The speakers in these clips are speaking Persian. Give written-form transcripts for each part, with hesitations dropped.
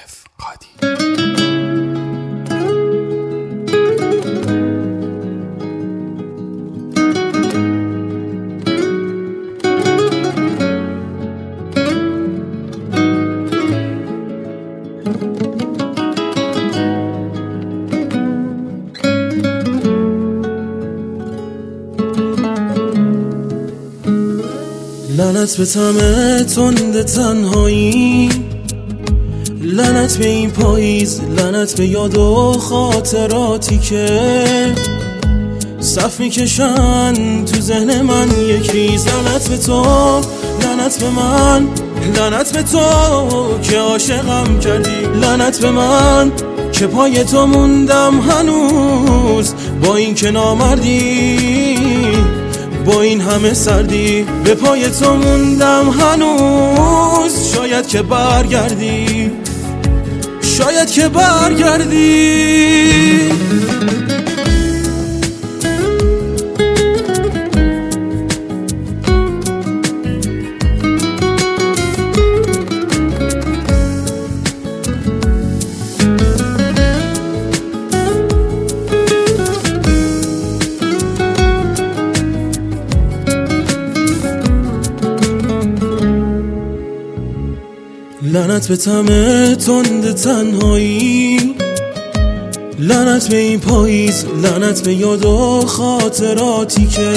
الف قادی. لعنت به طعم تند تنهایی، لعنت به این پاییز، لعنت به یاد و خاطراتی که صف میکشن تو ذهن من یک ریز. لعنت به تو، لعنت به من، لعنت به تو که عاشقم کردی، لعنت به من که پای تو موندم هنوز، با این که نامردی، با این همه سردی، به پای تو موندم هنوز. شاید که برگردی، شاید که برگردی. لعنت به طعم تند تنهایی، لعنت به این پاییز، لعنت به یاد و خاطراتی که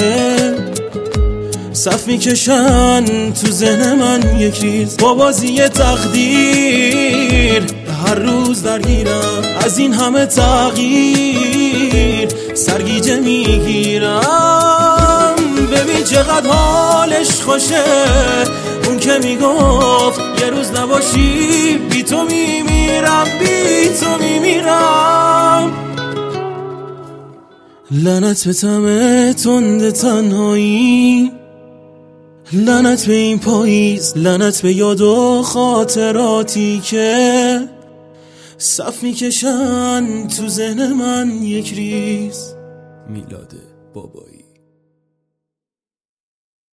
صف میکشن تو ذهن من یک ریز. با بازی تقدیر هر روز درگیرم، از این همه تغییر سرگیجه میگیرم. ببین چقدر حالش خوشه، اون که میگفت یه روز نباشی بی تو میمیرم، بی تو میمیرم. لعنت به طعم تند تنهایی، لعنت به این پاییز، لعنت به یاد و خاطراتی که صف میکشن تو ذهن من یک ریز. میلاد بابایی.